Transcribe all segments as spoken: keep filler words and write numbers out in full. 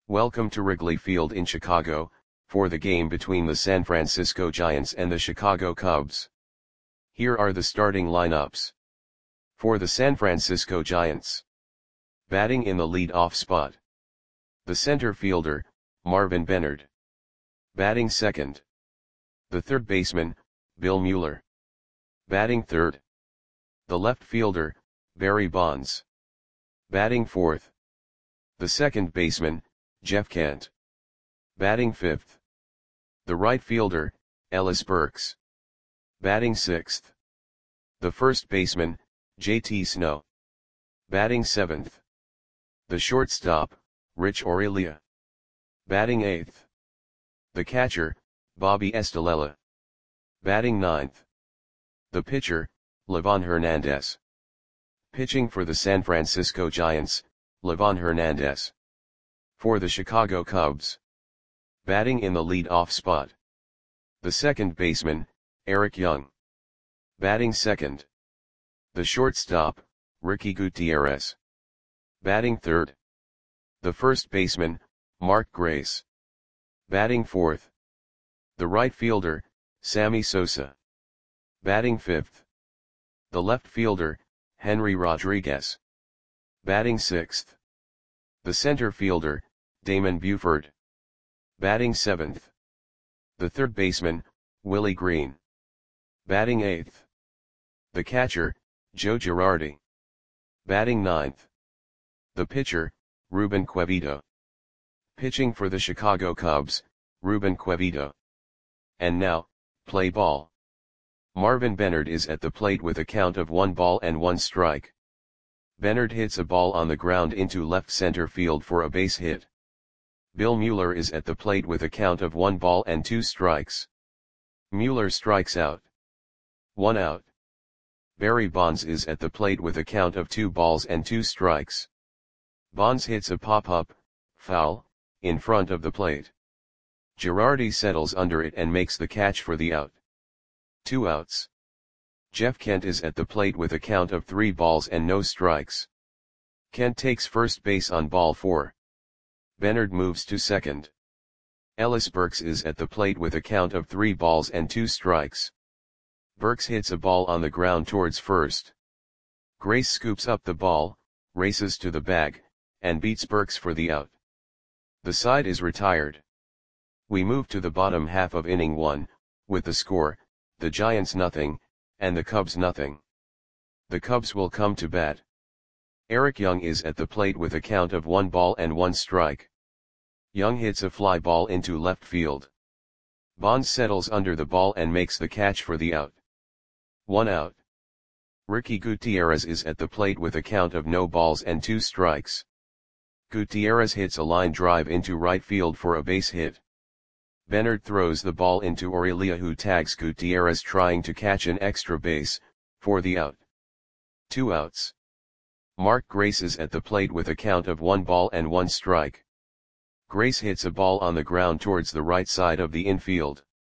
Welcome to Wrigley Field in Chicago, for the game between the San Francisco Giants and the Chicago Cubs. Here are the starting lineups. For the San Francisco Giants. Batting in the lead-off spot. The center fielder, Marvin Benard. Batting second. The third baseman, Bill Mueller. Batting third. The left fielder, Barry Bonds. Batting fourth. The second baseman, Jeff Kent. Batting fifth. The right fielder, Ellis Burks. Batting sixth. The first baseman, J T Snow. Batting seventh. The shortstop, Rich Aurelia. Batting eighth. The catcher, Bobby Estalella. Batting ninth. The pitcher, Livan Hernandez. Pitching for the San Francisco Giants, Livan Hernandez. For the Chicago Cubs. Batting in the lead-off spot. The second baseman, Eric Young. Batting second. The shortstop, Ricky Gutierrez. Batting third. The first baseman, Mark Grace. Batting fourth. The right fielder, Sammy Sosa. Batting fifth. The left fielder, Henry Rodriguez. Batting sixth. The center fielder, Damon Buford. Batting seventh. The third baseman, Willie Green. Batting eighth. The catcher, Joe Girardi. Batting ninth. The pitcher, Ruben Quevedo. Pitching for the Chicago Cubs, Ruben Quevedo. And now, play ball. Marvin Benard is at the plate with a count of one ball and one strike. Benard hits a ball on the ground into left center field for a base hit. Bill Mueller is at the plate with a count of one ball and two strikes. Mueller strikes out. One out. Barry Bonds is at the plate with a count of two balls and two strikes. Bonds hits a pop-up, foul, in front of the plate. Girardi settles under it and makes the catch for the out. Two outs. Jeff Kent is at the plate with a count of three balls and no strikes. Kent takes first base on ball four. Benard moves to second. Ellis Burks is at the plate with a count of three balls and two strikes. Burks hits a ball on the ground towards first. Grace scoops up the ball, races to the bag, and beats Burks for the out. The side is retired. We move to the bottom half of inning one, with the score, the Giants nothing, and the Cubs nothing. The Cubs will come to bat. Eric Young is at the plate with a count of one ball and one strike. Young hits a fly ball into left field. Bonds settles under the ball and makes the catch for the out. One out. Ricky Gutierrez is at the plate with a count of no balls and two strikes. Gutierrez hits a line drive into right field for a base hit. Benard throws the ball into Aurelia, who tags Gutierrez trying to catch an extra base, for the out. Two outs. Mark Grace is at the plate with a count of one ball and one strike. Grace hits a ball on the ground towards the right side of the infield.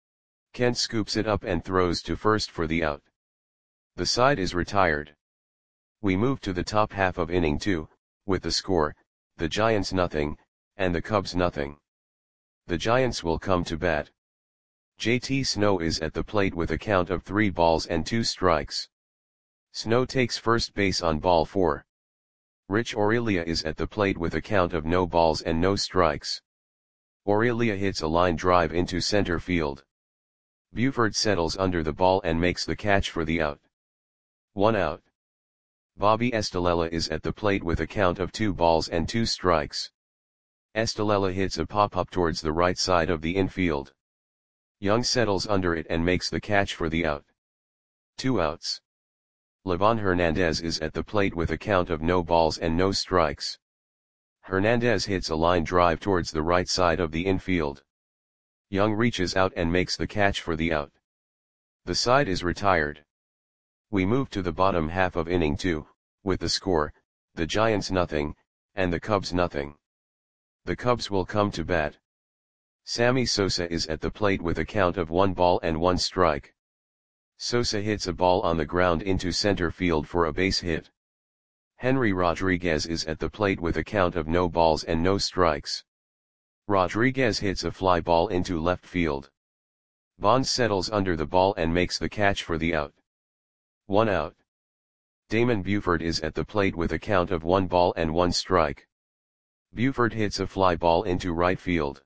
Kent scoops it up and throws to first for the out. The side is retired. We move to the top half of inning two, with the score, the Giants nothing, and the Cubs nothing. The Giants will come to bat. J T Snow is at the plate with a count of three balls and two strikes. Snow takes first base on ball four. Rich Aurelia is at the plate with a count of no balls and no strikes. Aurelia hits a line drive into center field. Buford settles under the ball and makes the catch for the out. One out. Bobby Estalella is at the plate with a count of two balls and two strikes. Estalella hits a pop-up towards the right side of the infield. Young settles under it and makes the catch for the out. Two outs. Livan Hernandez is at the plate with a count of no balls and no strikes. Hernandez hits a line drive towards the right side of the infield. Young reaches out and makes the catch for the out. The side is retired. We move to the bottom half of inning two, with the score, the Giants nothing, and the Cubs nothing. The Cubs will come to bat. Sammy Sosa is at the plate with a count of one ball and one strike. Sosa hits a ball on the ground into center field for a base hit. Henry Rodriguez is at the plate with a count of no balls and no strikes. Rodriguez hits a fly ball into left field. Bonds settles under the ball and makes the catch for the out. One out. Damon Buford is at the plate with a count of one ball and one strike. Buford hits a fly ball into right field.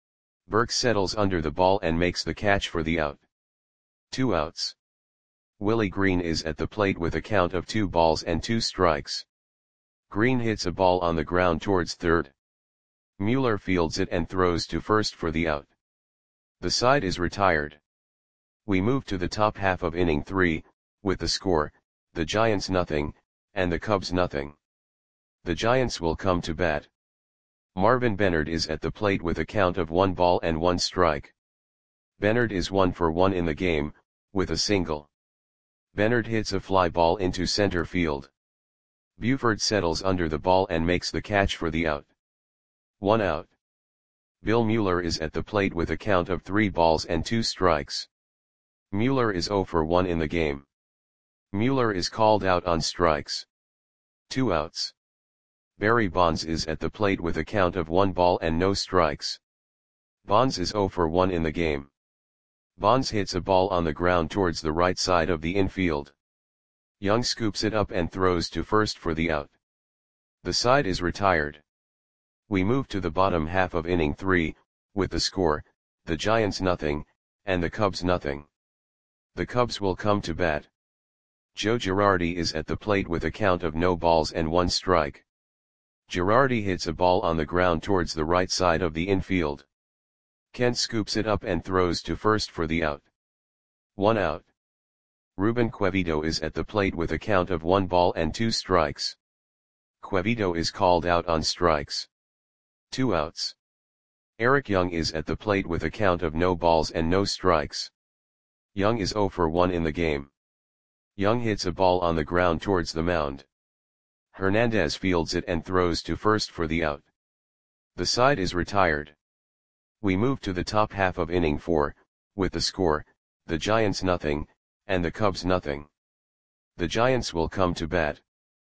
Burke settles under the ball and makes the catch for the out. Two outs. Willie Green is at the plate with a count of two balls and two strikes. Green hits a ball on the ground towards third. Mueller fields it and throws to first for the out. The side is retired. We move to the top half of inning three, with the score, the Giants nothing, and the Cubs nothing. The Giants will come to bat. Marvin Bennard is at the plate with a count of one ball and one strike. Bennard is one for one in the game, with a single. Bennard hits a fly ball into center field. Buford settles under the ball and makes the catch for the out. One out. Bill Mueller is at the plate with a count of three balls and two strikes. Mueller is zero for one in the game. Mueller is called out on strikes. Two outs. Barry Bonds is at the plate with a count of one ball and no strikes. Bonds is zero for one in the game. Bonds hits a ball on the ground towards the right side of the infield. Young scoops it up and throws to first for the out. The side is retired. We move to the bottom half of inning three, with the score, the Giants nothing, and the Cubs nothing. The Cubs will come to bat. Joe Girardi is at the plate with a count of no balls and one strike. Girardi hits a ball on the ground towards the right side of the infield. Kent scoops it up and throws to first for the out. One out. Ruben Quevedo is at the plate with a count of one ball and two strikes. Quevedo is called out on strikes. Two outs. Eric Young is at the plate with a count of no balls and no strikes. Young is zero for one in the game. Young hits a ball on the ground towards the mound. Hernandez fields it and throws to first for the out. The side is retired. We move to the top half of inning four, with the score, the Giants nothing, and the Cubs nothing. The Giants will come to bat.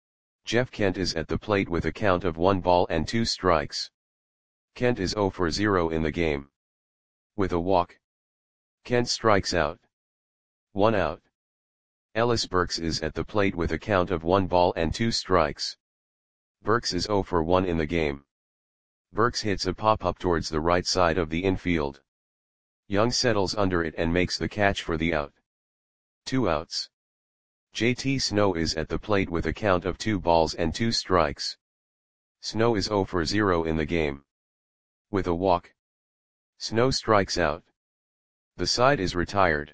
Jeff Kent is at the plate with a count of one ball and two strikes. Kent is zero for zero in the game. With a walk. Kent strikes out. One out. Ellis Burks is at the plate with a count of one ball and two strikes. Burks is zero for one in the game. Burks hits a pop-up towards the right side of the infield. Young settles under it and makes the catch for the out. Two outs. J T Snow is at the plate with a count of two balls and two strikes. Snow is zero for zero in the game. With a walk. Snow strikes out. The side is retired.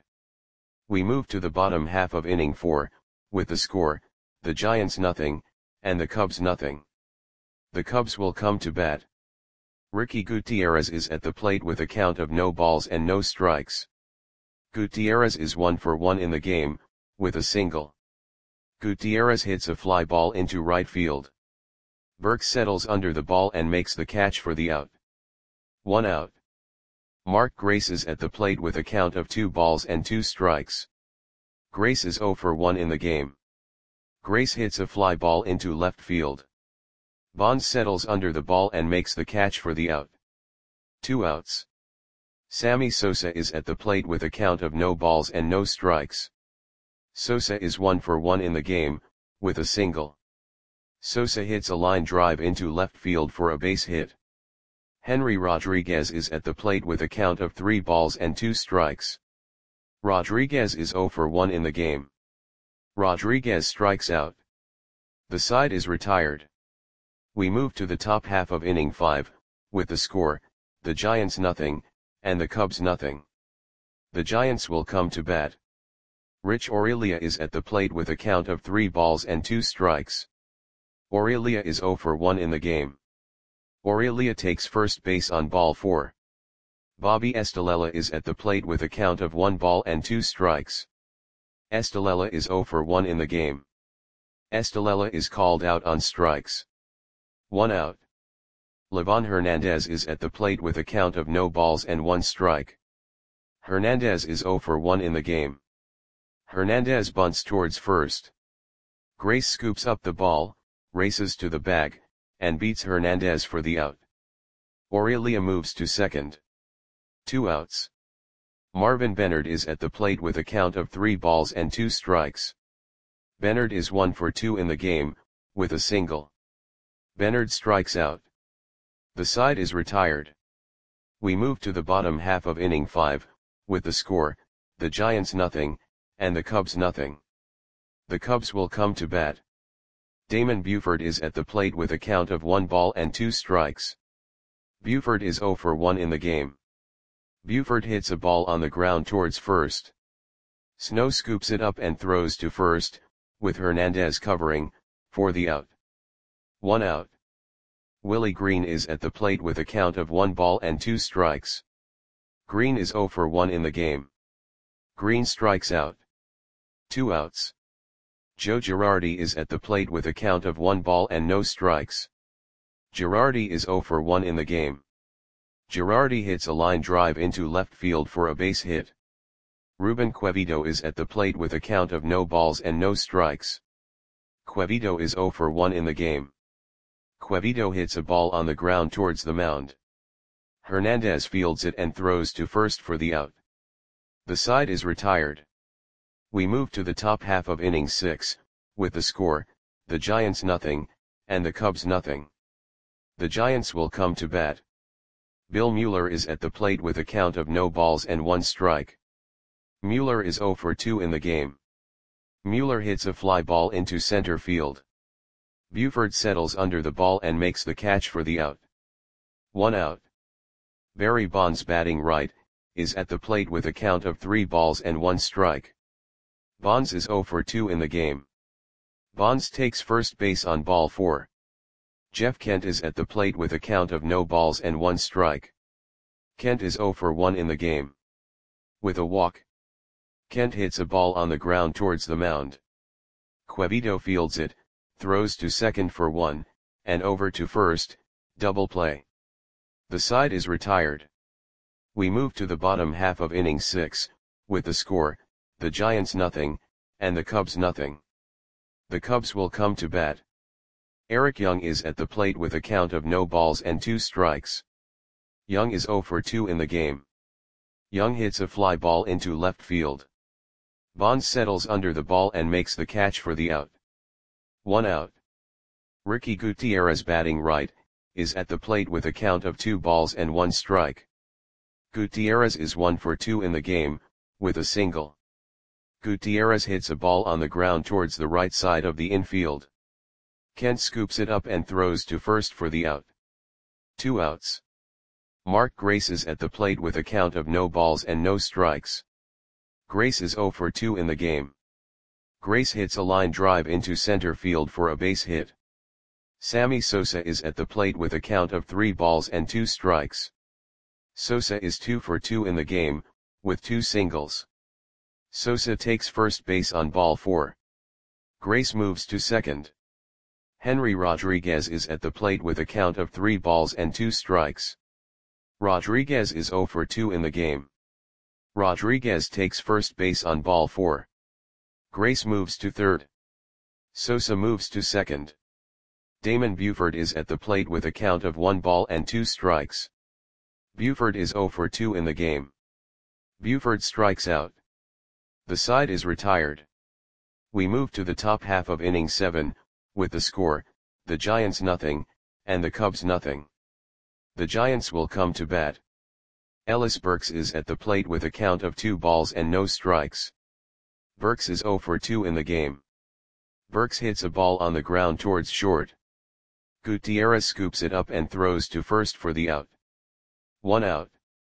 We move to the bottom half of inning four, with the score, the Giants nothing, and the Cubs nothing. The Cubs will come to bat. Ricky Gutierrez is at the plate with a count of no balls and no strikes. Gutierrez is one for one in the game, with a single. Gutierrez hits a fly ball into right field. Burke settles under the ball and makes the catch for the out. One out. Mark Grace is at the plate with a count of two balls and two strikes. Grace is zero for one in the game. Grace hits a fly ball into left field. Bonds settles under the ball and makes the catch for the out. Two outs. Sammy Sosa is at the plate with a count of no balls and no strikes. Sosa is one for one in the game, with a single. Sosa hits a line drive into left field for a base hit. Henry Rodriguez is at the plate with a count of three balls and two strikes. Rodriguez is zero for one in the game. Rodriguez strikes out. The side is retired. We move to the top half of inning five, with the score, the Giants nothing, and the Cubs nothing. The Giants will come to bat. Rich Aurelia is at the plate with a count of three balls and two strikes. Aurelia is zero for one in the game. Aurelia takes first base on ball four. Bobby Estalella is at the plate with a count of one ball and two strikes. Estalella is zero for one in the game. Estalella is called out on strikes. One out. Livan Hernandez is at the plate with a count of no balls and one strike. Hernandez is zero for one in the game. Hernandez bunts towards first. Grace scoops up the ball, races to the bag, and beats Hernandez for the out. Aurelia moves to second. Two outs. Marvin Bennard is at the plate with a count of three balls and two strikes. Bennard is one for two in the game, with a single. Bennard strikes out. The side is retired. We move to the bottom half of inning five, with the score, the Giants nothing, and the Cubs nothing. The Cubs will come to bat. Damon Buford is at the plate with a count of one ball and two strikes. Buford is zero for one in the game. Buford hits a ball on the ground towards first. Snow scoops it up and throws to first, with Hernandez covering, for the out. One out. Willie Green is at the plate with a count of one ball and two strikes. Green is zero for one in the game. Green strikes out. Two outs. Joe Girardi is at the plate with a count of one ball and no strikes. Girardi is zero for one in the game. Girardi hits a line drive into left field for a base hit. Ruben Quevedo is at the plate with a count of no balls and no strikes. Quevedo is zero for one in the game. Quevedo hits a ball on the ground towards the mound. Hernandez fields it and throws to first for the out. The side is retired. We move to the top half of inning six, with the score, the Giants nothing, and the Cubs nothing. The Giants will come to bat. Bill Mueller is at the plate with a count of no balls and one strike. Mueller is zero for two in the game. Mueller hits a fly ball into center field. Buford settles under the ball and makes the catch for the out. One out. Barry Bonds, batting right, is at the plate with a count of three balls and one strike. Bonds is zero for two in the game. Bonds takes first base on ball four. Jeff Kent is at the plate with a count of no balls and one strike. Kent is zero for one in the game. With a walk. Kent hits a ball on the ground towards the mound. Quevedo fields it, throws to second for one, and over to first, double play. The side is retired. We move to the bottom half of inning six, with the score, the Giants nothing, and the Cubs nothing. The Cubs will come to bat. Eric Young is at the plate with a count of no balls and two strikes. Young is zero for two in the game. Young hits a fly ball into left field. Bonds settles under the ball and makes the catch for the out. One out. Ricky Gutierrez, batting right, is at the plate with a count of two balls and one strike. Gutierrez is one for two in the game, with a single. Gutierrez hits a ball on the ground towards the right side of the infield. Kent scoops it up and throws to first for the out. Two outs. Mark Grace is at the plate with a count of no balls and no strikes. Grace is zero for two in the game. Grace hits a line drive into center field for a base hit. Sammy Sosa is at the plate with a count of three balls and two strikes. Sosa is two for two in the game, with two singles. Sosa takes first base on ball four. Grace moves to second. Henry Rodriguez is at the plate with a count of three balls and two strikes. Rodriguez is zero for two in the game. Rodriguez takes first base on ball four. Grace moves to third. Sosa moves to second. Damon Buford is at the plate with a count of one ball and two strikes. Buford is zero for two in the game. Buford strikes out. The side is retired. We move to the top half of inning seven, with the score, the Giants nothing, and the Cubs nothing. The Giants will come to bat. Ellis Burks is at the plate with a count of two balls and no strikes. Burks is zero for two in the game. Burks hits a ball on the ground towards short. Gutierrez scoops it up and throws to first for the out. One out.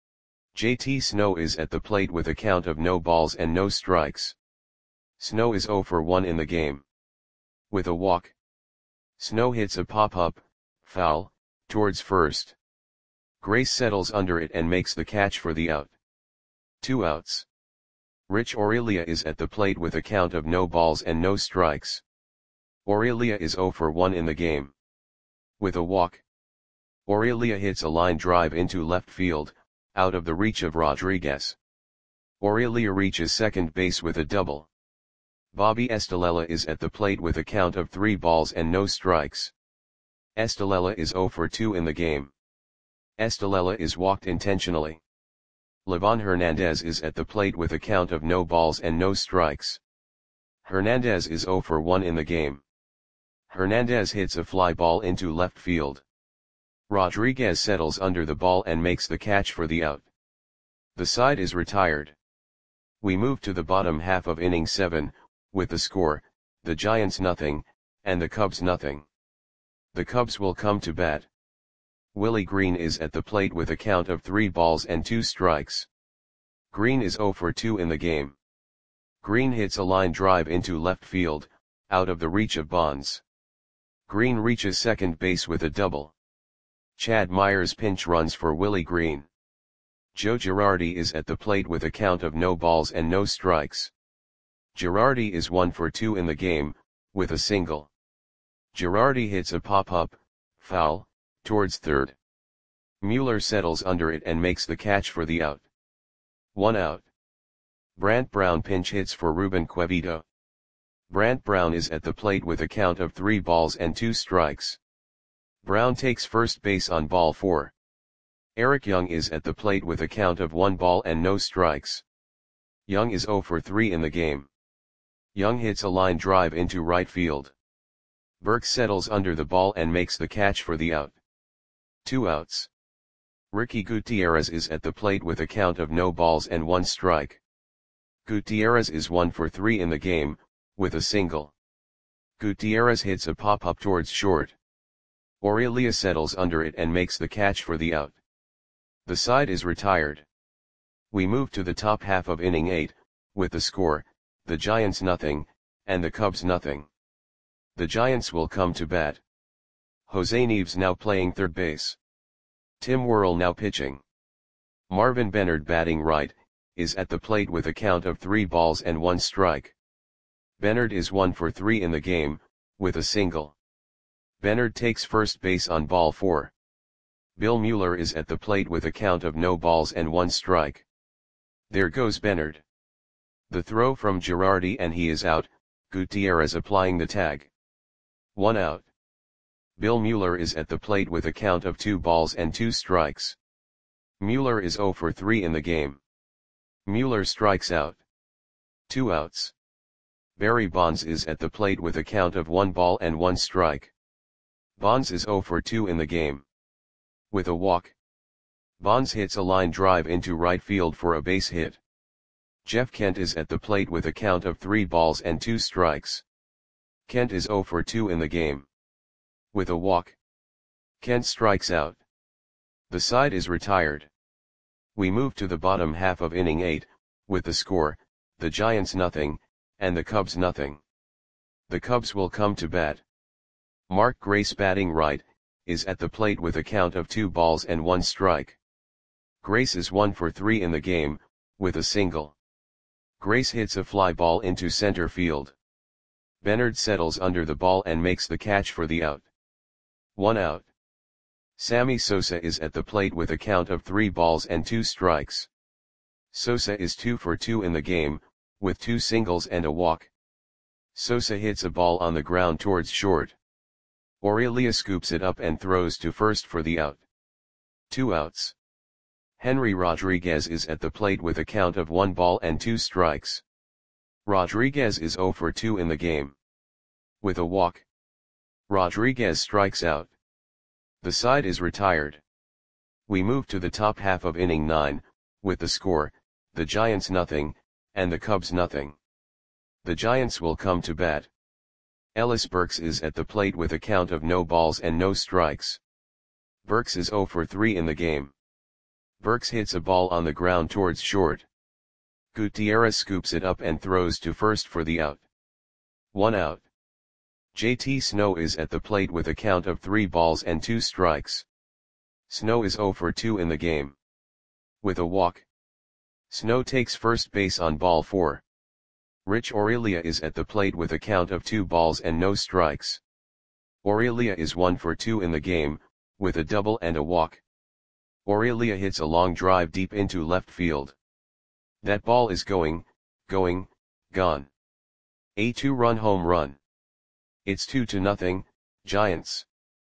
J T Snow is at the plate with a count of no balls and no strikes. Snow is zero for one in the game. With a walk. Snow hits a pop-up, foul, towards first. Grace settles under it and makes the catch for the out. Two outs. Rich Aurelia is at the plate with a count of no balls and no strikes. Aurelia is zero for one in the game. With a walk. Aurelia hits a line drive into left field, out of the reach of Rodriguez. Aurelia reaches second base with a double. Bobby Estalella is at the plate with a count of three balls and no strikes. Estalella is zero for two in the game. Estelella is walked intentionally. Livan Hernandez is at the plate with a count of no balls and no strikes. Hernandez is zero for one in the game. Hernandez hits a fly ball into left field. Rodriguez settles under the ball and makes the catch for the out. The side is retired. We move to the bottom half of inning seven, with the score, the Giants nothing, and the Cubs nothing. The Cubs will come to bat. Willie Green is at the plate with a count of three balls and two strikes. Green is zero for two in the game. Green hits a line drive into left field, out of the reach of Bonds. Green reaches second base with a double. Chad Myers pinch runs for Willie Green. Joe Girardi is at the plate with a count of no balls and no strikes. Girardi is one for two in the game, with a single. Girardi hits a pop-up, foul, towards third. Mueller settles under it and makes the catch for the out. One out. Brant Brown pinch hits for Ruben Quevedo. Brant Brown is at the plate with a count of three balls and two strikes. Brown takes first base on ball four. Eric Young is at the plate with a count of one ball and no strikes. Young is zero for three in the game. Young hits a line drive into right field. Burke settles under the ball and makes the catch for the out. Two outs. Ricky Gutierrez is at the plate with a count of no balls and one strike. Gutierrez is one for three in the game, with a single. Gutierrez hits a pop-up towards short. Aurelia settles under it and makes the catch for the out. The side is retired. We move to the top half of inning eight, with the score, the Giants nothing, and the Cubs nothing. The Giants will come to bat. Jose Nieves now playing third base. Tim Worrell now pitching. Marvin Bennard batting right, is at the plate with a count of three balls and one strike. Bennard is one for three in the game, with a single. Bennard takes first base on ball four. Bill Mueller is at the plate with a count of no balls and one strike. There goes Bennard. The throw from Girardi and he is out, Gutierrez applying the tag. One out. Bill Mueller is at the plate with a count of two balls and two strikes. Mueller is zero for three in the game. Mueller strikes out. Two outs. Barry Bonds is at the plate with a count of one ball and one strike. Bonds is zero for two in the game. With a walk. Bonds hits a line drive into right field for a base hit. Jeff Kent is at the plate with a count of three balls and two strikes. Kent is zero for two in the game. With a walk. Kent strikes out. The side is retired. We move to the bottom half of inning eight, with the score, the Giants nothing, and the Cubs nothing. The Cubs will come to bat. Mark Grace batting right, is at the plate with a count of two balls and one strike. Grace is one for three in the game, with a single. Grace hits a fly ball into center field. Bennard settles under the ball and makes the catch for the out. One out. Sammy Sosa is at the plate with a count of three balls and two strikes. Sosa is two for two in the game, with two singles and a walk. Sosa hits a ball on the ground towards short. Aurelia scoops it up and throws to first for the out. Two outs. Henry Rodriguez is at the plate with a count of one ball and two strikes. Rodriguez is zero for two in the game. With a walk. Rodriguez strikes out. The side is retired. We move to the top half of inning nine, with the score, the Giants nothing, and the Cubs nothing. The Giants will come to bat. Ellis Burks is at the plate with a count of no balls and no strikes. Burks is zero for three in the game. Burks hits a ball on the ground towards short. Gutierrez scoops it up and throws to first for the out. One out. J T Snow is at the plate with a count of three balls and two strikes. Snow is zero for two in the game. With a walk. Snow takes first base on ball four. Rich Aurelia is at the plate with a count of two balls and no strikes. Aurelia is one for two in the game, with a double and a walk. Aurelia hits a long drive deep into left field. That ball is going, going, gone. A two-run home run. It's two to nothing, Giants.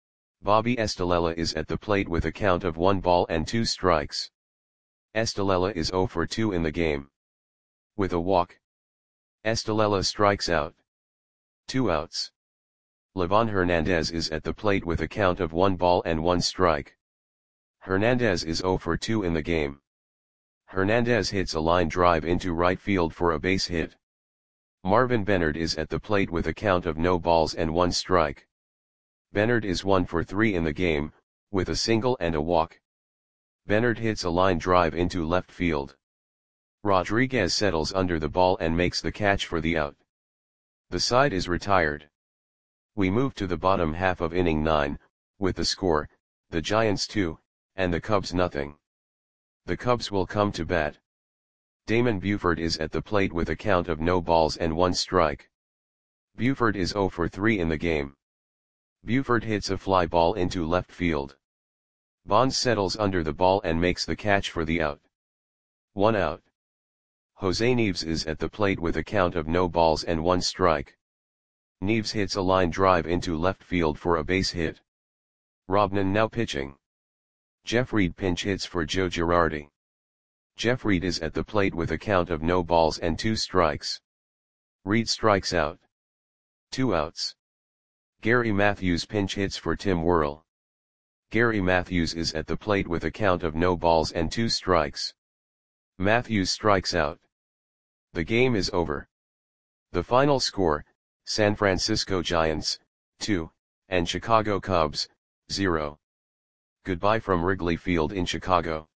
Bobby Estalella is at the plate with a count of one ball and two strikes. Estalella is zero for two in the game. With a walk, Estalella strikes out. Two outs. Livan Hernandez is at the plate with a count of one ball and one strike. Hernandez is zero for two in the game. Hernandez hits a line drive into right field for a base hit. Marvin Benard is at the plate with a count of no balls and one strike. Benard is one for three in the game, with a single and a walk. Benard hits a line drive into left field. Rodriguez settles under the ball and makes the catch for the out. The side is retired. We move to the bottom half of inning nine, with the score, the Giants two, and the Cubs nothing. The Cubs will come to bat. Damon Buford is at the plate with a count of no balls and one strike. Buford is zero for three in the game. Buford hits a fly ball into left field. Bonds settles under the ball and makes the catch for the out. One out. Jose Neves is at the plate with a count of no balls and one strike. Neves hits a line drive into left field for a base hit. Robnan now pitching. Jeff Reed pinch hits for Joe Girardi. Jeff Reed is at the plate with a count of no balls and two strikes. Reed strikes out. Two outs. Gary Matthews pinch hits for Tim Worrell. Gary Matthews is at the plate with a count of no balls and two strikes. Matthews strikes out. The game is over. The final score, San Francisco Giants, two, and Chicago Cubs, zero. Goodbye from Wrigley Field in Chicago.